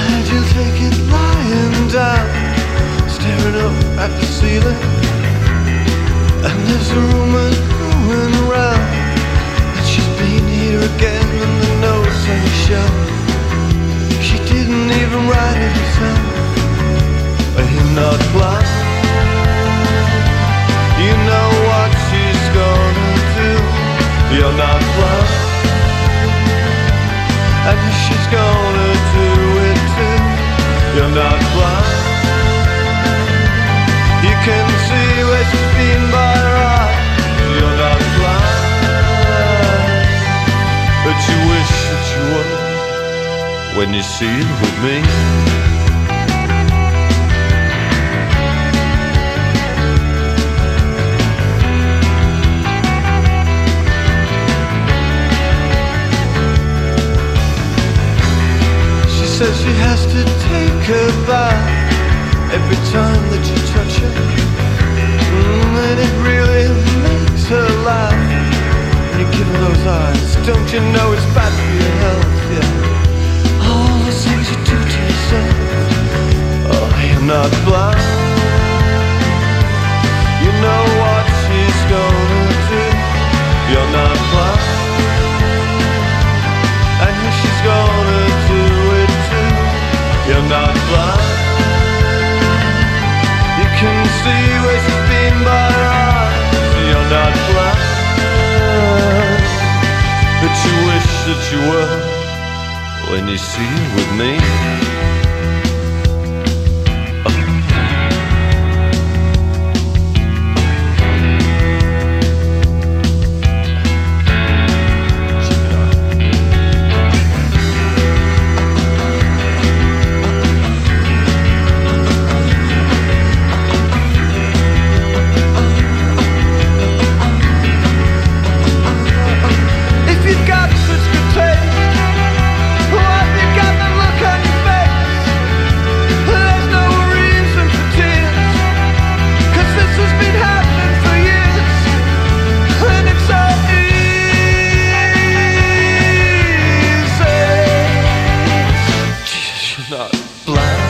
had you take it lying down, staring up at the ceiling. And there's a rumor going around that she's been here again, and the notes on the shelf, she didn't even write it herself. You're not blind, you know what she's gonna do. You're not blind, and she's gonna do it too. You're not blind, you can see where she's been by her eyes. You're not blind, but you wish that you were when you see it with me. Says she has to take her bath every time that you touch her, and it really makes her laugh when you give her those eyes. Don't you know it's bad for your health, yeah? All the things you do to yourself. Oh, you're not blind, you know what she's gonna do. You're not blind, and she's gonna do it. You're not blind, you can see where she's been by her eyes. You're not blind, but you wish that you were when you see her with me. Not blind.